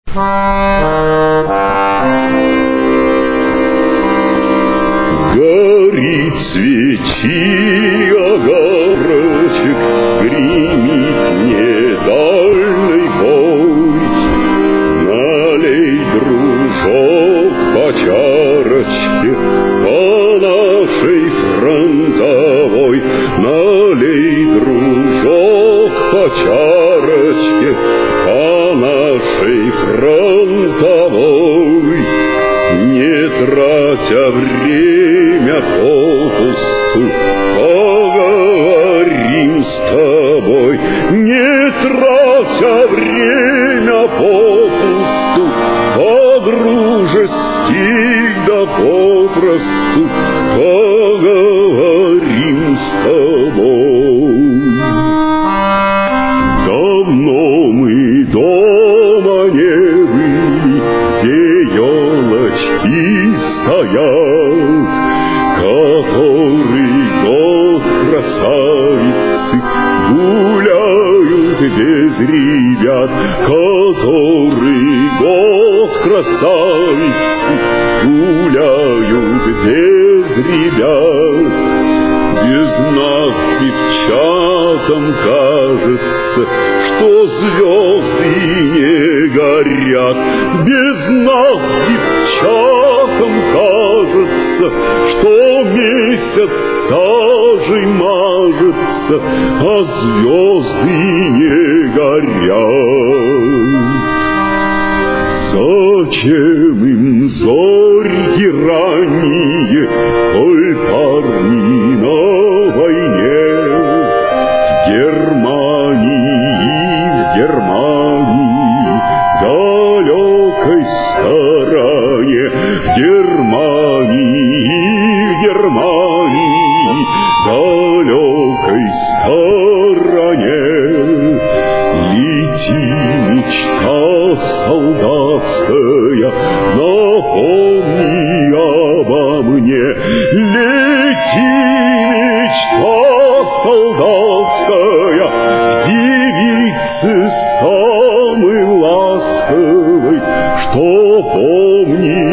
Горит свечи огарочек, гремит недальный бой. Налей, дружок, по чарочке, по нашей фронтовой. Налей, дружок, по чарочке, по нашей фронтовой. Не тратя время попусту, поговорим с тобой. Не тратя время попусту, по-дружески да попросту поговорим с тобой. Давно мы дома не были, где елочки стоят, который год красавицы гуляют без ребят, который год красавицы гуляют без ребят. Без нас девчатам кажется, что звезды не горят. Без нас девчатам кажется, что месяц сажей мажется, а звезды не горят. Зачем им зорьки ранние, коль парни на войне? В Германии, далекой стороне, в Германии, далекой стороне. Лети, мечта солдатская, напомни обо мне. Лети, мечта солдатская, девицы самой ласковой, что помни